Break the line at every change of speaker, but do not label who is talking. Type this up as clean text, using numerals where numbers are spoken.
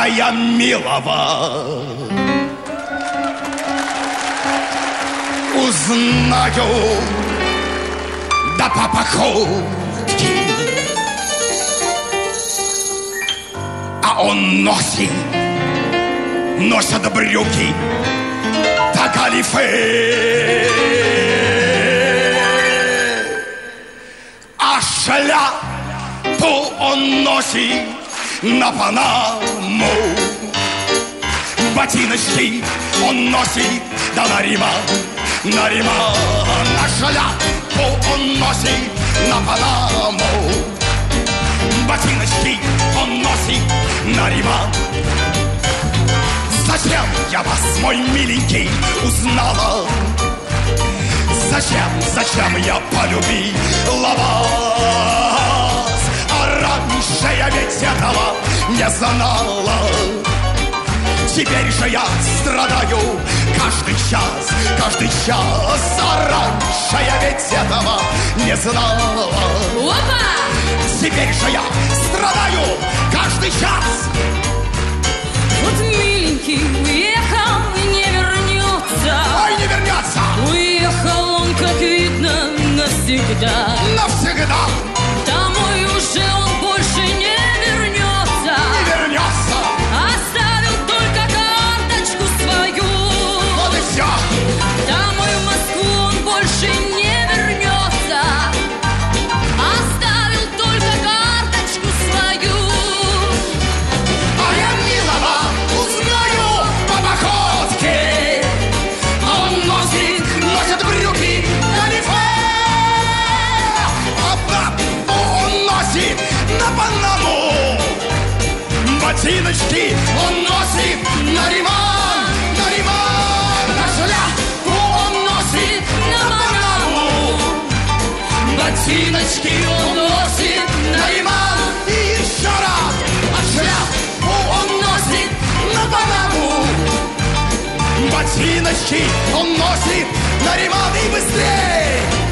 я милого узнаю, да по походке, а он носит брюки да галифе, а шляпу он носит на Панаму, ботиночки он носит да на Риман, на шляпу он носит на Панаму, ботиночки он носит на Риман. Зачем я вас, мой миленький, узнала? Зачем я полюбила вас? А раньше я ведь этого не знала. Теперь же я страдаю каждый час. А раньше я ведь этого не знала.
Опа!
Теперь же я страдаю каждый час.
Вот миленький уехал и не вернется.
Ой, не вернется.
Уехал он, как видно, навсегда.
Навсегда.
Домой уже он больше не вернется.
Не вернется.
Оставил только карточку свою.
Вот и все.
Домой в Москву он больше не вернется. Оставил только карточку свою.
А я милого узнаю по походке. Он носит брюки галифе, а папу он носит на Панаму, ботиночки он носит на Риман, на шляпу он носит на Панаму, ботиночки он носит на Риман. И еще раз, а шляпу он носит на Панаму, ботиночки он носит на Риман. И быстрее!